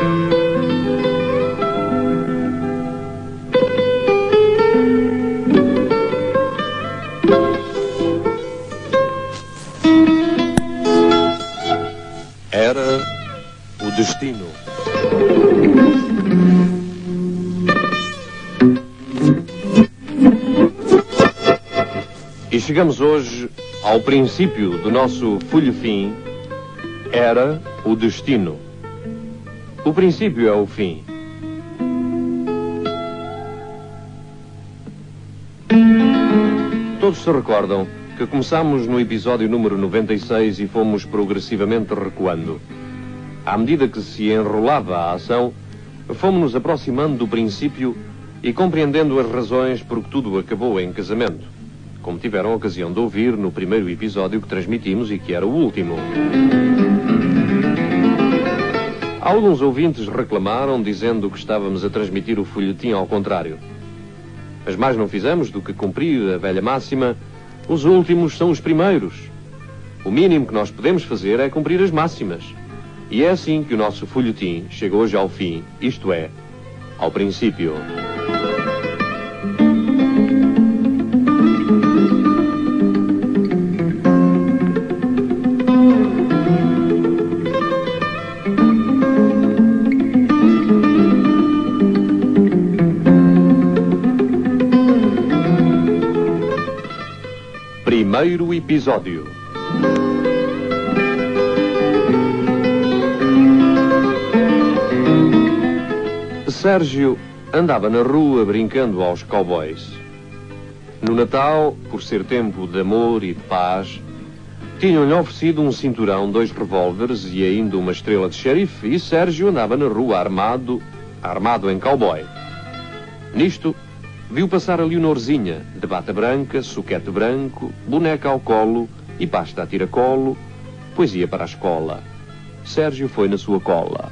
Era o destino. E chegamos hoje ao princípio do nosso folhetim. Era o destino. O princípio é o fim. Todos se recordam que começámos no episódio número 96 e fomos progressivamente recuando. À medida que se enrolava a ação, fomos-nos aproximando do princípio e compreendendo as razões por que tudo acabou em casamento, como tiveram a ocasião de ouvir no primeiro episódio que transmitimos e que era o último. Alguns ouvintes reclamaram, dizendo que estávamos a transmitir o folhetim ao contrário. Mas mais não fizemos do que cumprir a velha máxima: os últimos são os primeiros. O mínimo que nós podemos fazer é cumprir as máximas. E é assim que o nosso folhetim chega hoje ao fim, isto é, ao princípio. Primeiro episódio. Sérgio andava na rua brincando aos cowboys. No Natal, por ser tempo de amor e de paz, tinham-lhe oferecido um cinturão, 2 revólveres e ainda uma estrela de xerife, e Sérgio andava na rua armado em cowboy. Nisto, viu passar a Leonorzinha, de bata branca, suquete branco, boneca ao colo e pasta a tiracolo, pois ia para a escola. Sérgio foi na sua cola.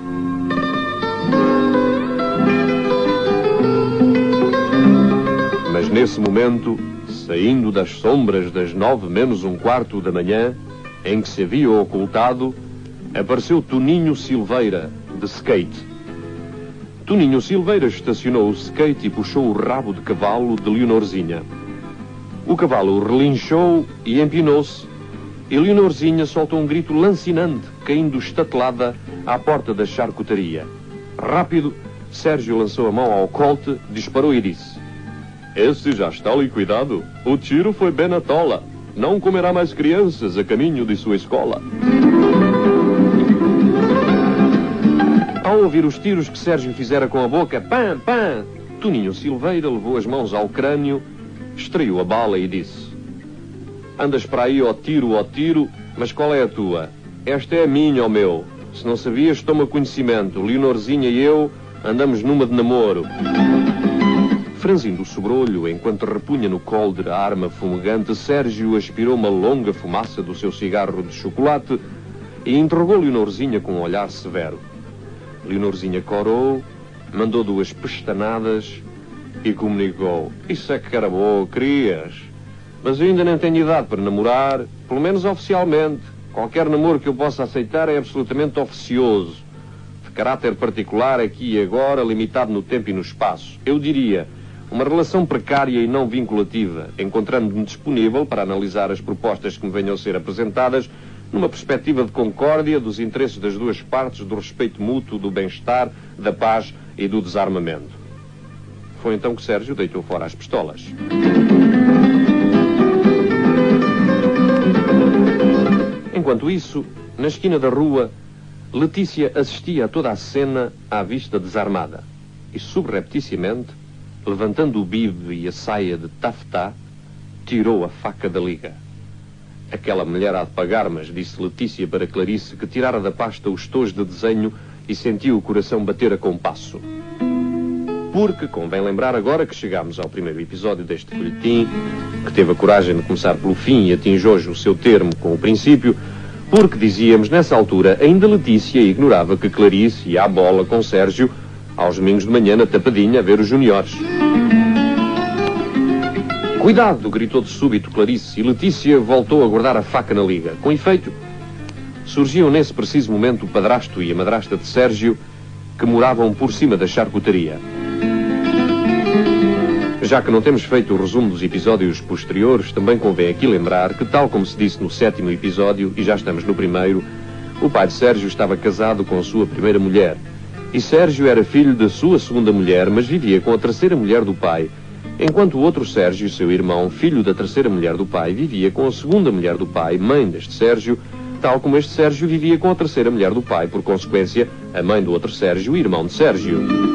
Mas nesse momento, saindo das sombras das 9:45 da manhã, em que se havia ocultado, apareceu Toninho Silveira, de skate. Toninho Silveira estacionou o skate e puxou o rabo de cavalo de Leonorzinha. O cavalo relinchou e empinou-se, e Leonorzinha soltou um grito lancinante, caindo estatelada à porta da charcutaria. Rápido, Sérgio lançou a mão ao colte, disparou e disse: "Esse já está liquidado. O tiro foi bem na tola. Não comerá mais crianças a caminho de sua escola." Ao ouvir os tiros que Sérgio fizera com a boca, pam, pam, Toninho Silveira levou as mãos ao crânio, extraiu a bala e disse: "Andas para aí ao tiro, mas qual é a tua? Esta é a minha, ó meu. Se não sabias, toma conhecimento. Leonorzinha e eu andamos numa de namoro." Franzindo o sobrolho, enquanto repunha no coldre a arma fumegante, Sérgio aspirou uma longa fumaça do seu cigarro de chocolate e interrogou Leonorzinha com um olhar severo. Leonorzinha corou, mandou 2 pestanadas e comunicou: "Isso é que era boa, querias. Mas eu ainda não tenho idade para namorar, pelo menos oficialmente. Qualquer namoro que eu possa aceitar é absolutamente oficioso, de caráter particular aqui e agora, limitado no tempo e no espaço. Eu diria, uma relação precária e não vinculativa, encontrando-me disponível para analisar as propostas que me venham a ser apresentadas numa perspectiva de concórdia, dos interesses das duas partes, do respeito mútuo, do bem-estar, da paz e do desarmamento." Foi então que Sérgio deitou fora as pistolas. Enquanto isso, na esquina da rua, Letícia assistia a toda a cena à vista desarmada e, subrepticiamente, levantando o bibe e a saia de tafetá, tirou a faca da liga. "Aquela mulher há de pagar, mas", disse Letícia para Clarice, que tirara da pasta os tojos de desenho e sentiu o coração bater a compasso. Porque convém lembrar agora que chegámos ao primeiro episódio deste folhetim, que teve a coragem de começar pelo fim e atinge hoje o seu termo com o princípio, porque, dizíamos, nessa altura, ainda Letícia ignorava que Clarice ia à bola com Sérgio aos domingos de manhã na tapadinha a ver os juniores. "Cuidado!" gritou de súbito Clarice, e Letícia voltou a guardar a faca na liga. Com efeito, surgiam nesse preciso momento o padrasto e a madrasta de Sérgio que moravam por cima da charcutaria. Já que não temos feito o resumo dos episódios posteriores, também convém aqui lembrar que, tal como se disse no 7º episódio, e já estamos no 1º, o pai de Sérgio estava casado com a sua primeira mulher. E Sérgio era filho da sua segunda mulher, mas vivia com a terceira mulher do pai, enquanto o outro Sérgio, seu irmão, filho da terceira mulher do pai, vivia com a segunda mulher do pai, mãe deste Sérgio, tal como este Sérgio vivia com a terceira mulher do pai, por consequência, a mãe do outro Sérgio, o irmão de Sérgio.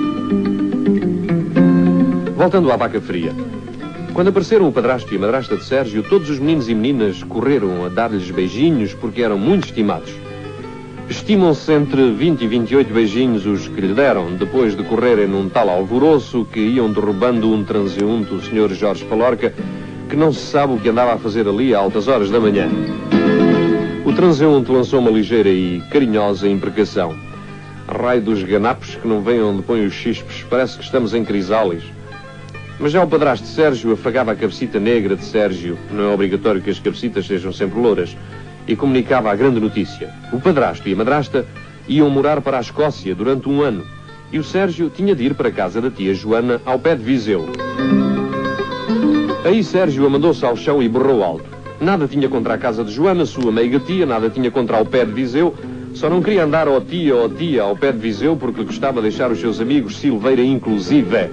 Voltando à vaca fria. Quando apareceram o padrasto e a madrasta de Sérgio, todos os meninos e meninas correram a dar-lhes beijinhos porque eram muito estimados. Estimam-se entre 20 e 28 beijinhos os que lhe deram, depois de correrem num tal alvoroço que iam derrubando um transeunte, o Sr. Jorge Falorca, que não se sabe o que andava a fazer ali a altas horas da manhã. O transeunte lançou uma ligeira e carinhosa imprecação. Raio dos ganapos que não vêm onde põem os chispos, parece que estamos em Crisális. Mas já o padrasto de Sérgio afagava a cabecita negra de Sérgio, não é obrigatório que as cabecitas sejam sempre louras, e comunicava a grande notícia. O padrasto e a madrasta iam morar para a Escócia durante um ano, e o Sérgio tinha de ir para a casa da tia Joana, ao pé de Viseu. Aí Sérgio amandou-se ao chão e berrou alto. Nada tinha contra a casa de Joana, sua meiga tia, nada tinha contra o pé de Viseu, só não queria andar ao tia ao pé de Viseu porque gostava de deixar os seus amigos, Silveira inclusive.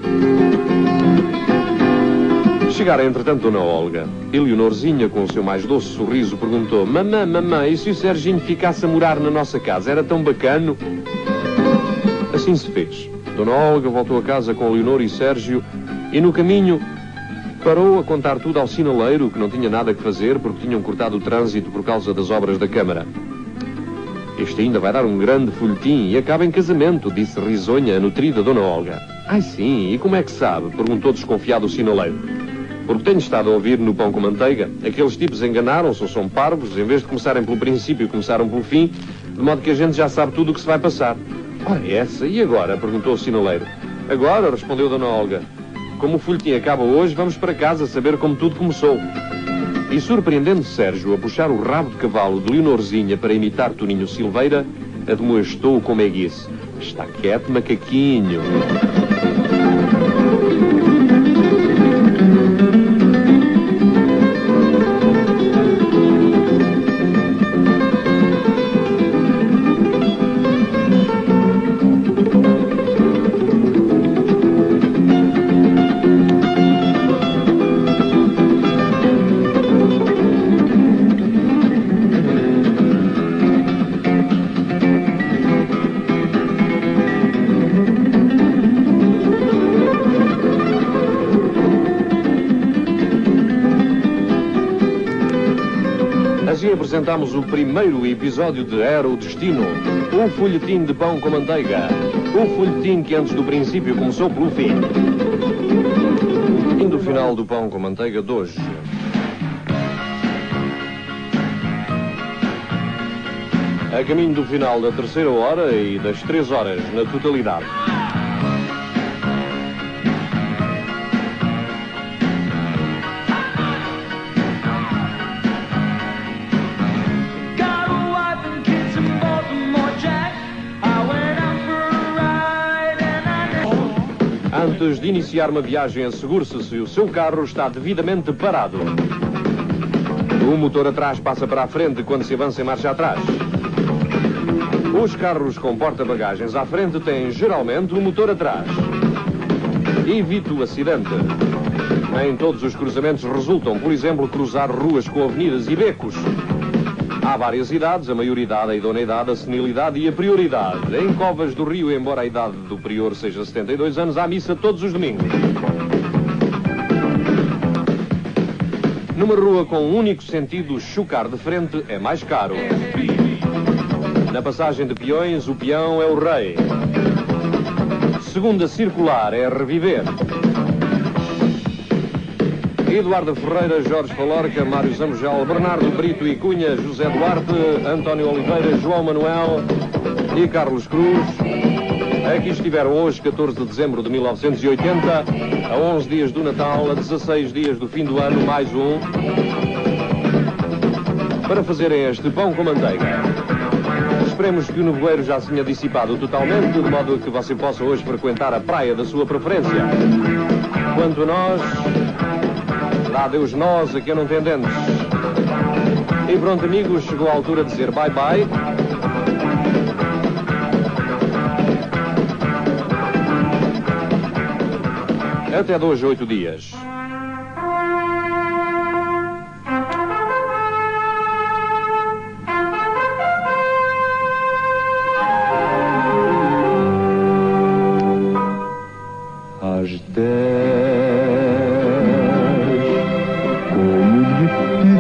Chegara, entretanto, Dona Olga. Eleonorzinha, com o seu mais doce sorriso, perguntou: Mamã, e se o Serginho ficasse a morar na nossa casa? Era tão bacano? Assim se fez. Dona Olga voltou a casa com Leonor e Sérgio e, no caminho, parou a contar tudo ao sinaleiro, que não tinha nada que fazer porque tinham cortado o trânsito por causa das obras da Câmara. Este ainda vai dar um grande folhetim e acaba em casamento, disse risonha a nutrida Dona Olga. Ai sim, e como é que sabe? Perguntou desconfiado o sinaleiro. Porque tenho estado a ouvir no Pão com Manteiga. Aqueles tipos enganaram-se ou são parvos, em vez de começarem pelo princípio, começaram pelo fim, de modo que a gente já sabe tudo o que se vai passar. Ora, essa, e agora? Perguntou o sinaleiro. Agora, respondeu Dona Olga. Como o folhetim acaba hoje, vamos para casa saber como tudo começou. E surpreendendo Sérgio a puxar o rabo de cavalo de Leonorzinha para imitar Toninho Silveira, admoestou com meiguice: Está quieto, macaquinho. Assim apresentamos o primeiro episódio de Era o Destino, o folhetim de Pão com Manteiga, o folhetim que antes do princípio começou pelo fim. E do final do Pão com Manteiga de hoje. A caminho do final da 3ª hora e das 3 horas na totalidade. Antes de iniciar uma viagem, assegure-se se o seu carro está devidamente parado. O motor atrás passa para a frente quando se avança em marcha atrás. Os carros com porta-bagagens à frente têm geralmente o motor atrás. Evite o acidente. Nem todos os cruzamentos resultam, por exemplo, cruzar ruas com avenidas e becos. Há várias idades: a maioridade, a idoneidade, a senilidade e a prioridade. Em Covas do Rio, embora a idade do prior seja 72 anos, há missa todos os domingos. Numa rua com um único sentido, chocar de frente é mais caro. Na passagem de peões, o peão é o rei. Segunda circular é reviver. Eduardo Ferreira, Jorge Falorca, Mário Zambojal, Bernardo Brito e Cunha, José Duarte, António Oliveira, João Manuel e Carlos Cruz. Aqui estiveram hoje, 14 de dezembro de 1980, a 11 dias do Natal, a 16 dias do fim do ano, mais um, para fazerem este Pão com Manteiga. esperemos que o nevoeiro já se tenha dissipado totalmente, de modo que você possa hoje frequentar a praia da sua preferência. Quanto a nós, dá Deus nós a quem não tem dentes. E pronto, amigos, chegou a altura de dizer bye-bye. Até 2 a 8 dias. Às 10, como lhe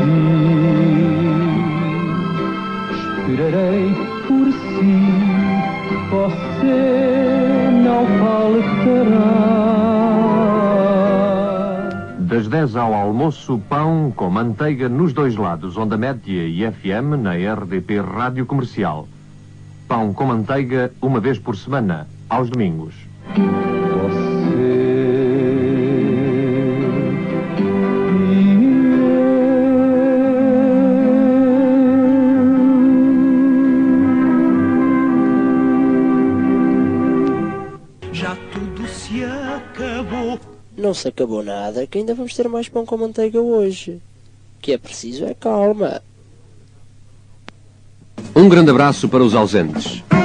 pedi, esperarei por si, você não faltará. Das 10 ao almoço, pão com manteiga nos dois lados, Onda Média e FM na RDP Rádio Comercial. Pão com manteiga uma vez por semana, aos domingos. Já tudo se acabou. Não se acabou nada, que ainda vamos ter mais pão com manteiga hoje. Que é preciso é calma. Um grande abraço para os ausentes.